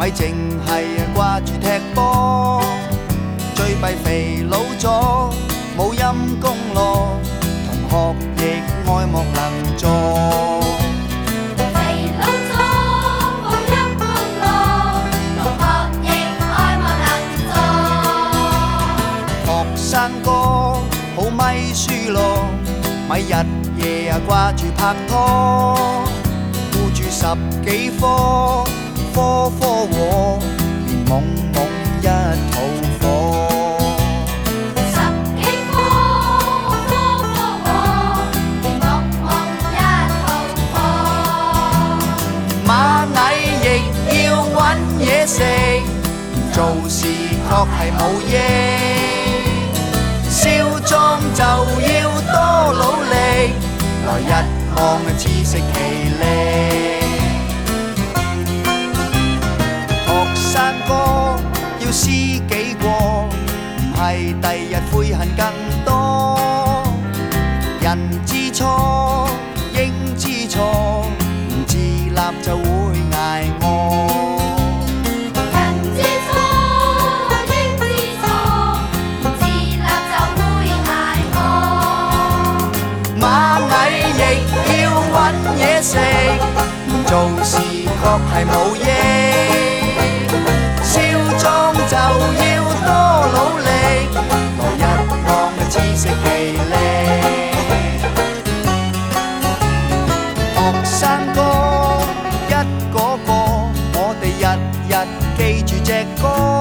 咪淨係掛住踢波，最弊肥佬咗冇陰功咯，同學亦愛莫能助。 肥佬咗冇陰功咯，同學亦愛莫能助。 學生哥好咪輸咯，咪日夜掛住拍拖，顧住10幾科，科科和，連懵懵一肚火。 10幾科，科科和，連懵懵一肚火。 螞蟻亦要搵嘢食，唔做事確係冇益。少壯就要多努力，來日望自食其力。學生哥要知己過，唔係第日悔恨更多。人知錯應知錯，唔自立就會捱餓。嘢食唔做事確係冇益，少壯就要多努力，來日望自食其力。學生哥一個個，我哋日日記住隻歌。